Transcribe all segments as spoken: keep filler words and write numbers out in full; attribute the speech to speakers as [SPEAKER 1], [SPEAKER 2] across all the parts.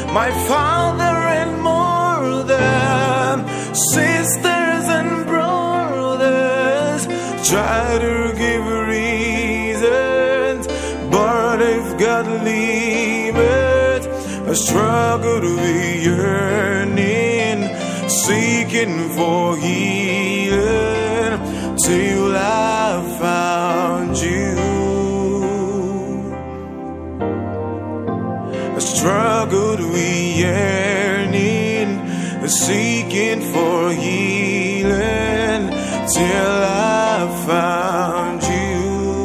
[SPEAKER 1] my father and mother, sisters and brothers try to give reasons, but they've got limits. I struggle to be yearning, seeking for healing, till I found you. I struggle to be yearning, seeking for healing, till I found you.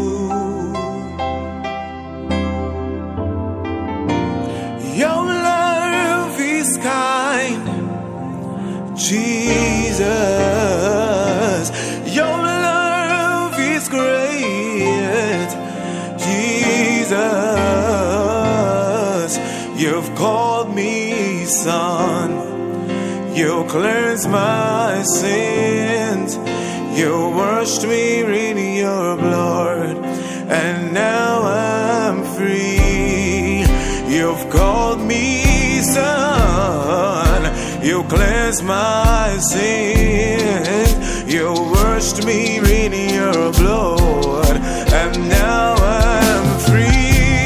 [SPEAKER 1] Your love is kind, Jesus. Your love is great, Jesus. You've called me son, you cleansed my sins, you washed me in your blood, and now I'm free. You've called me son, you cleansed my sins, you washed me in your blood, and now I'm free.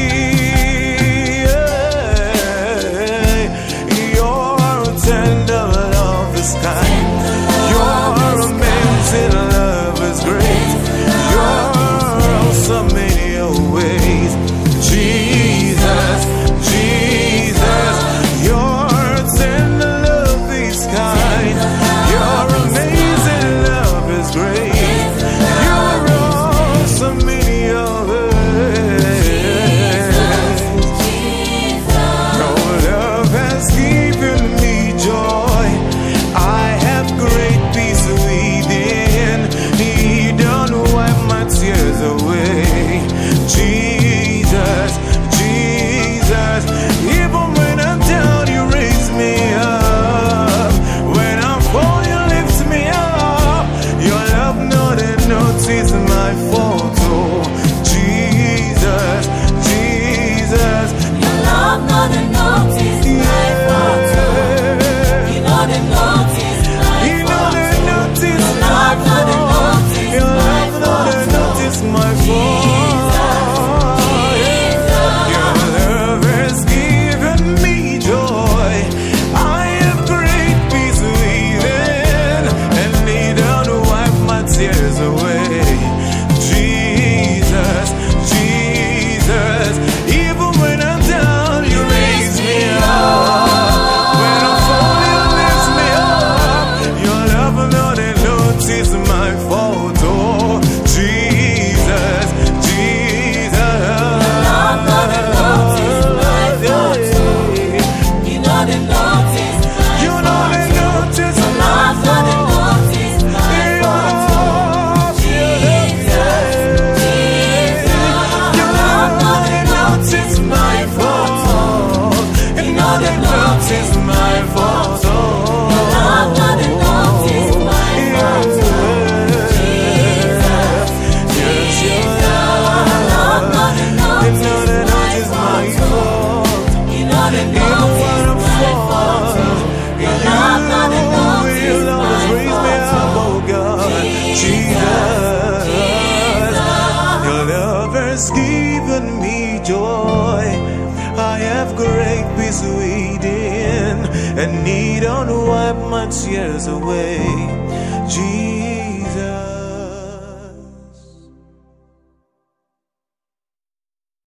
[SPEAKER 1] Given me joy, I have great peace within, and need not wipe my tears away, Jesus.